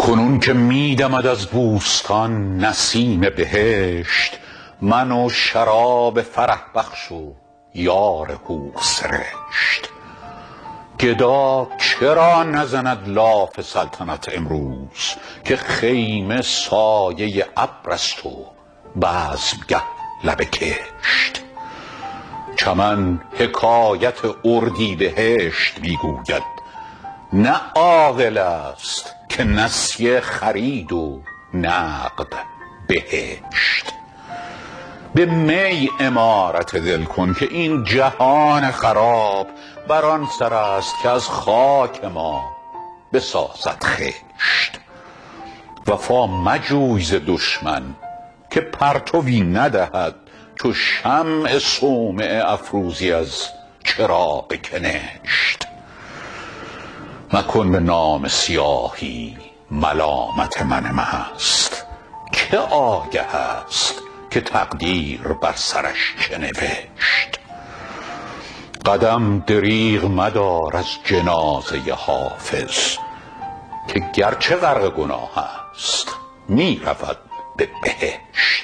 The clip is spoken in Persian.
کنون که میدمد از بوستان نسیم بهشت، من و شراب فرح بخش و یار حور سرشت. گدا چرا نزند لاف سلطنت امروز، که خیمه سایه ابر است و بزمگه لب کشت. چمن حکایت اردیبهشت میگوید، نه عاقل است که نسیه خرید و نقد بهشت. به می عمارت دل کن که این جهان خراب، بر آن سر است که از خاک ما بسازد خشت. وفا مجوی ز دشمن که پرتوی ندهد، چو شمع صومعه افروزی از چراغ کنشت. مکن به نام سیاهی ملامت من مست، که آگه است که تقدیر بر سرش چه نوشت. قدم دریغ مدار از جنازه حافظ، که گرچه غرق گناه است می رود به بهشت.